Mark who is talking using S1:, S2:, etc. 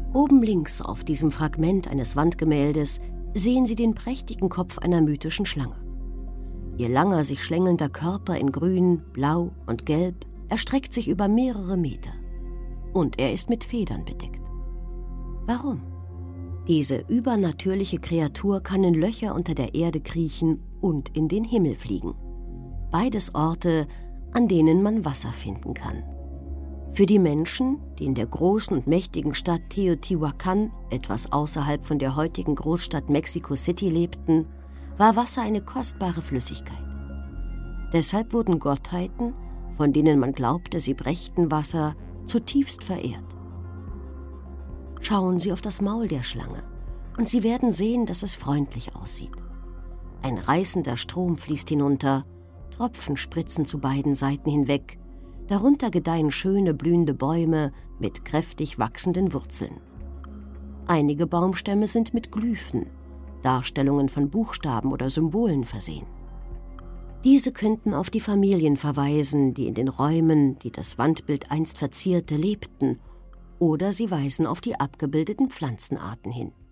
S1: Oben links auf diesem Fragment eines Wandgemäldes sehen Sie den prächtigen Kopf einer mythischen Schlange. Ihr langer, sich schlängelnder Körper in Grün, Blau und Gelb erstreckt sich über mehrere Meter. Und er ist mit Federn bedeckt. Warum? Diese übernatürliche Kreatur kann in Löcher unter der Erde kriechen und in den Himmel fliegen. Beides Orte, an denen man Wasser finden kann. Für die Menschen, die in der großen und mächtigen Stadt Teotihuacan, etwas außerhalb von der heutigen Großstadt Mexico City lebten, war Wasser eine kostbare Flüssigkeit. Deshalb wurden Gottheiten, von denen man glaubte, sie brächten Wasser, zutiefst verehrt. Schauen Sie auf das Maul der Schlange und Sie werden sehen, dass es freundlich aussieht. Ein reißender Strom fließt hinunter, Tropfen spritzen zu beiden Seiten hinweg, darunter gedeihen schöne blühende Bäume mit kräftig wachsenden Wurzeln. Einige Baumstämme sind mit Glyphen, Darstellungen von Buchstaben oder Symbolen versehen. Diese könnten auf die Familien verweisen, die in den Räumen, die das Wandbild einst verzierte, lebten, oder sie weisen auf die abgebildeten Pflanzenarten hin.